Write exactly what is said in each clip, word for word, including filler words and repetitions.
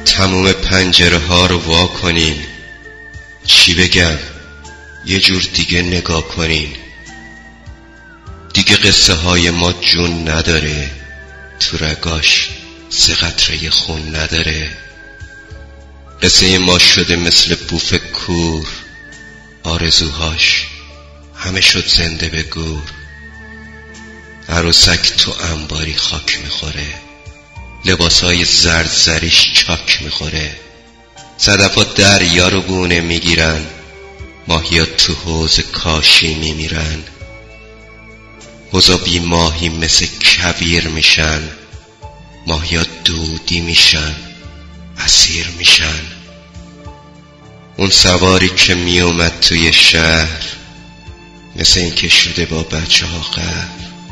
تموم پنجره ها رو وا کنین، چی بگم، یه جور دیگه نگاه کنین. دیگه قصه های ما جون نداره، تو رگاش سه قطره خون نداره. قصه ما شده مثل بوف کور، آرزوهاش همه شد زنده به گور. عروسک تو انباری خاک میخوره، لباسای زرد زریش چاک میخوره. صدفا دریا رو گونه میگیرن، ماهیا تو حوض کاشی میمیرن. حوضا بی ماهی مثل کویر میشن، ماهیا دودی میشن، اسیر میشن. اون سواری که میومد توی شهر، مثل این که شده با بچه ها قهر.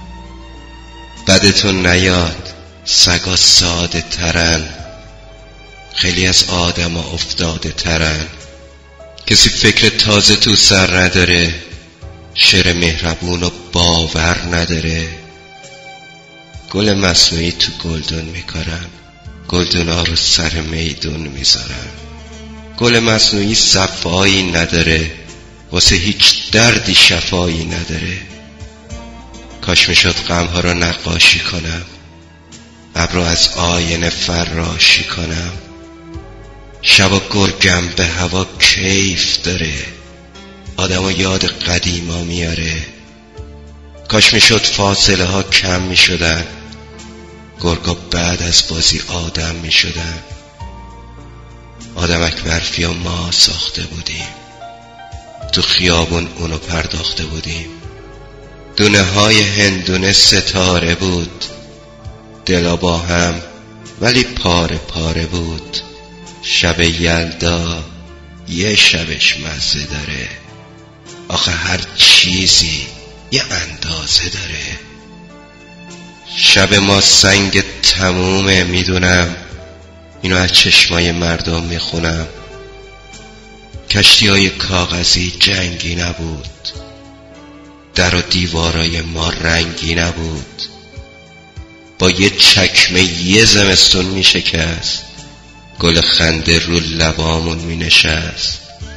بدتون نیاد، سگا ساده ترن، خیلی از آدم ها افتاده ترن. کسی فکر تازه تو سر نداره، شعر مهربون و باور نداره. گل مصنوعی تو گلدون میکارن، گلدونا رو سر میدون میذارن. گل مصنوعی صفایی نداره، واسه هیچ دردی شفایی نداره. کاش میشد غمها رو نقاشی کنم، ابر رو از آینه فراشی کنم. شبا گرگم به هوا کیف داره، آدمو یاد قدیما میاره. کاش میشد فاصله ها کم میشدن، گرگا بعد از بازی آدم میشدن. آدمک برفی و ما ساخته بودیم، تو خیابون اونو پرداخته بودیم. دونه های هندونه ستاره بود، دلا با هم ولی پاره پاره بود. شب یلدا یه شبش مزه داره، آخه هر چیزی یه اندازه داره. شب ما سنگ تمومه میدونم، اینو از چشمای مردم میخونم. کشتی های کاغذی جنگی نبود، در و دیوارای ما رنگی نبود. با یه چکمه یه زمستون میشکست، گل خنده رو لبامون مینشست.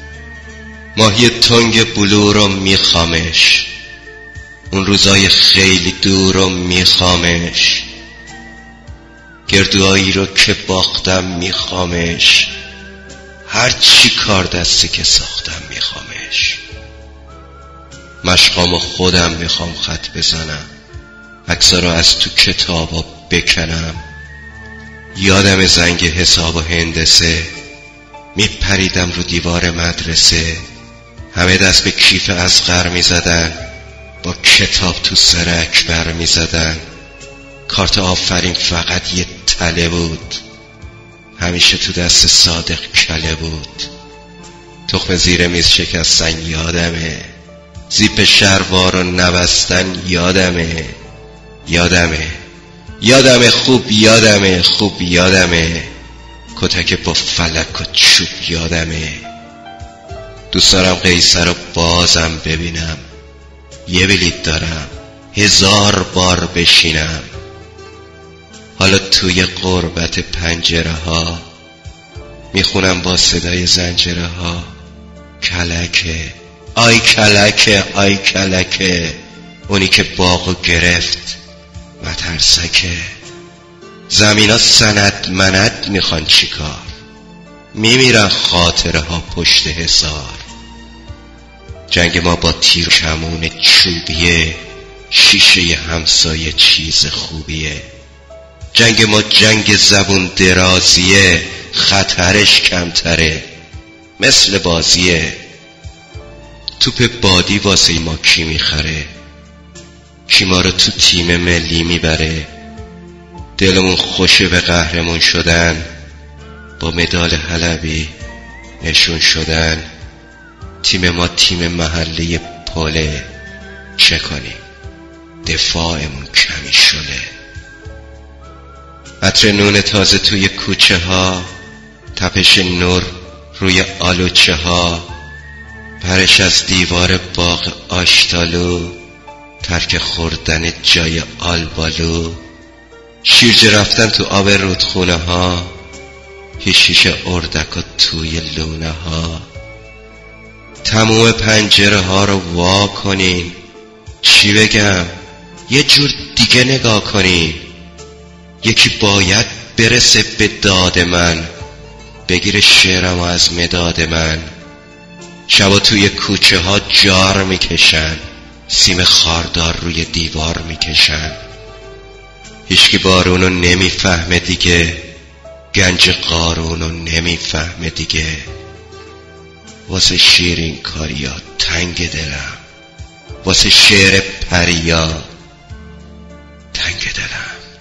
ماهی تنگ بلو رو میخوامش، اون روزای خیلی دور رو میخوامش. گردوهایی رو که باختم میخوامش، هر چی کار دستی که ساختم میخوامش. مشقامو خودم میخوام خط بزنم، عکسا رو از تو کتابا بکنم. یادم زنگ حساب و هندسه، میپریدم رو دیوار مدرسه. همه دست به کیف اصغر میزدن، با کتاب تو سرک بر میزدن. کارت آفرین فقط یه تله بود، همیشه تو دست صادق کله بود. تخم زیر میز شکستن یادمه، زیپ شلوار رو نبستن یادمه. یادمه یادمه خوب یادمه خوب یادمه، کتک با فلک و چوب یادمه. دوست دارم قیصر رو بازم ببینم، یه بلیت دارم هزار بار بشینم. حالا توی غربت پنجره ها، میخونم با صدای زنجره ها. کلکه آی کلکه آی کلکه، اونی که باغو گرفت مترسکه. زمینا سند مند میخوان چیکار، میمیرن خاطره ها پشت حصار. جنگ ما با تیر کمون چوبیه، شیشه همسایه چیز خوبیه. جنگ ما جنگ زبون درازیه، خطرش کمتره مثل بازیه. توپ بادی واسه ما کی میخره، کی ما رو تو تیم ملی میبره. دلمون خوشه به قهرمون شدن، با مدال حلبی نشون شدن. تیم ما تیم محلی پله، چه کنیم دفاعمون کمی شله. عطر نون تازه توی کوچه ها، تپش نور روی آلوچه ها. پرش از دیوار باغ آشتالو، ترک خوردن جای آلبالو. شیرجه رفتن تو آب رودخونه ها، یه شیشه اردک و توی لونه ها. تموم پنجره ها رو وا کنین، چی بگم، یه جور دیگه نگاه کنین. یکی باید برسه به داد من، بگیره شعرم از مداد من. شبا توی کوچه ها جار میکشن، سیم خاردار روی دیوار میکشن. هیچکی بارونو نمیفهمه دیگه، گنج قارونو نمیفهمه دیگه. واسه شیرین کاریا تنگ دلم، واسه شعر پریا تنگ دلم.